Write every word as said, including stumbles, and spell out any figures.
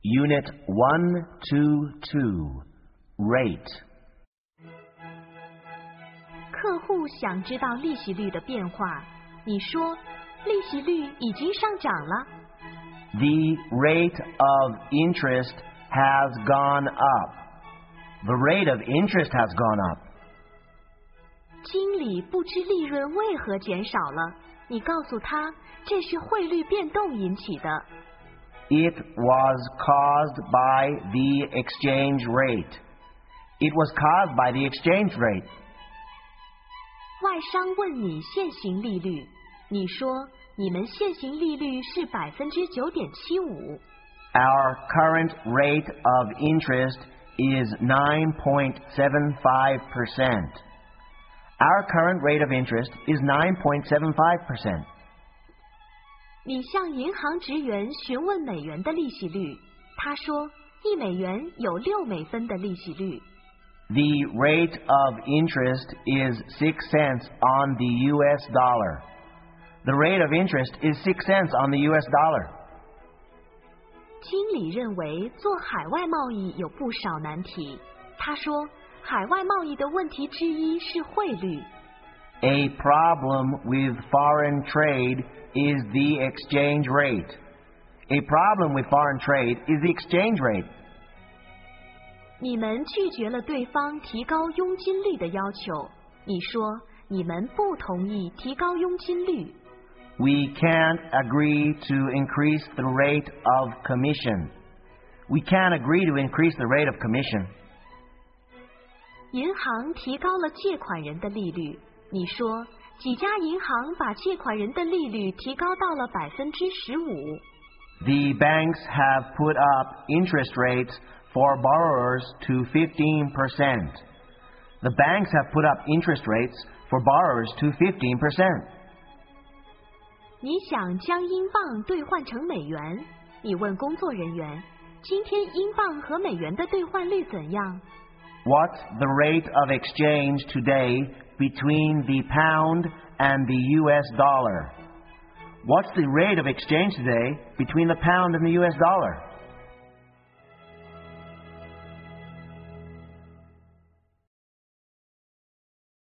Unit one twenty-two, Rate. 客户想知道利息率的变化，你说利息率已经上涨了。 The rate of interest has gone up. The rate of interest has gone up. 经理不知利润为何减少了，你告诉他这是汇率变动引起的。 It was caused by the exchange rate. It was caused by the exchange rate. 外商问你现行利率，你说你们现行利率是百分之九点七五。 Our current rate of interest is nine point seven five percent. Our current rate of interest is nine point seven five percent. 你向银行职员询问美元的利息率，他说一美元有六美分的利息率。 The rate of interest is six cents on the U S dollar. The rate of interest is six cents on the U S dollar. 经理认为做海外贸易有不少难题。他说，海外贸易的问题之一是汇率。 A problem with foreign trade is the exchange rate. A problem with foreign trade is the exchange rate. 你们拒绝了对方提高佣金率的要求。你说你们不同意提高佣金率。 We can't agree to increase the rate of commission. We can't agree to increase the rate of commission. 银行提高了借款人的利率。你说几家银行把借款人的利率提高到了百分之十五。 The banks have put up interest rates for borrowers to fifteen percent. The banks have put up interest rates for borrowers to fifteen percent. 你想将英镑兑换成美元，你问工作人员，今天英镑和美元的兑换率怎样？ What's the rate of exchange today between the pound and the U S dollar? What's the rate of exchange today between the pound and the U S dollar?